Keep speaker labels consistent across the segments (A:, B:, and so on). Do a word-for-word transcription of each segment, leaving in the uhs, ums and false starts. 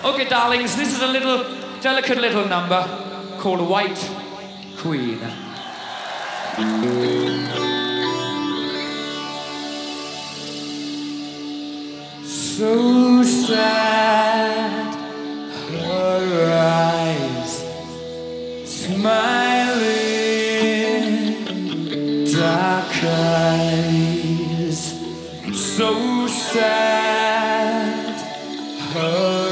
A: Okay, darlings, this is a little delicate little number called White Queen. So sad, her eyes smiling, dark eyes. So sad, her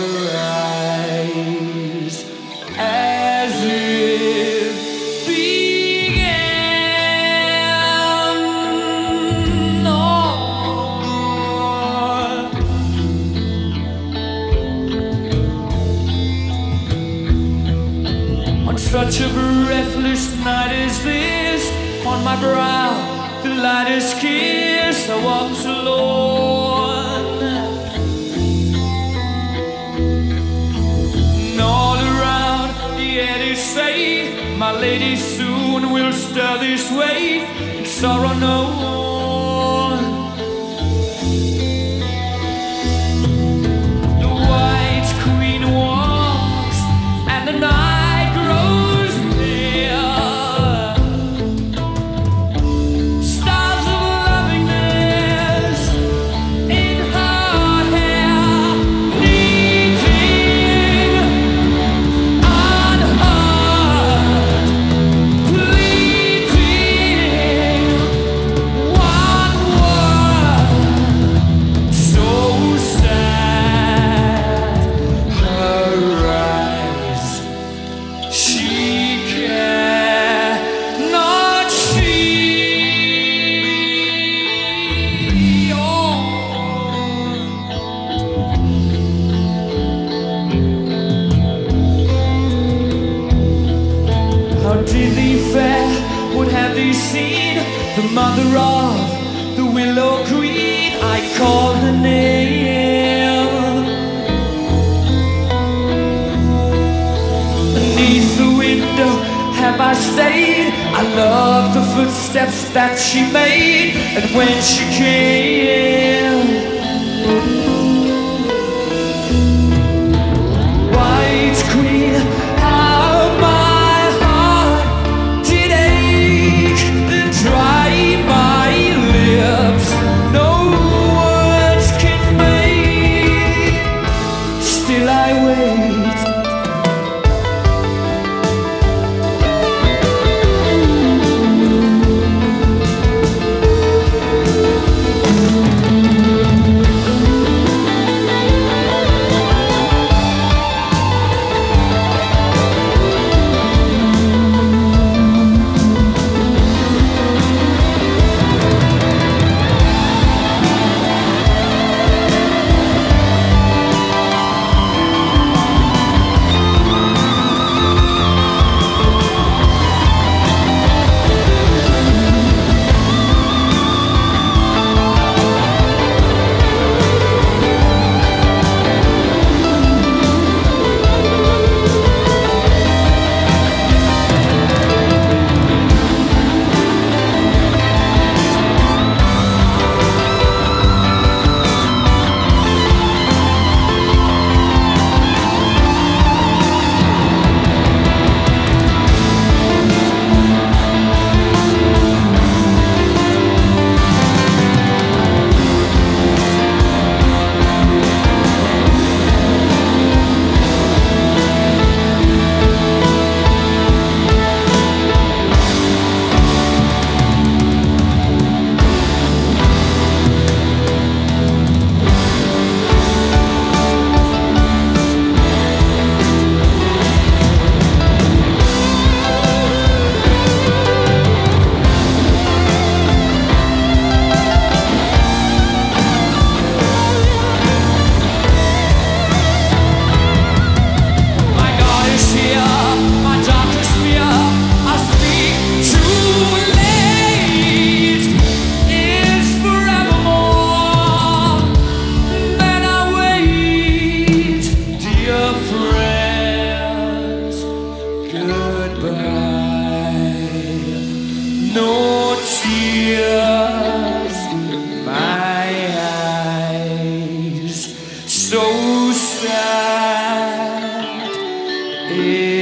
A: eyes, as it began. On such a breathless night as this, on my brow the lightest kiss, I walked alone. And all around the air they say, my lady soon will stir this way, and sorrow known. The White Queen walks, and the night grows pale. Stars of lovingness in her hair, kneading unheard, pleading one word. So sad, her eyes, she cannot see. Oh. How did the fair would have they seen the mother of the Willow Queen? I called her name. Beneath the window have I stayed. I loved the footsteps that she made, and when she came, White Queen, how my heart did ache and dry my lips. No words can make. Still I wait. If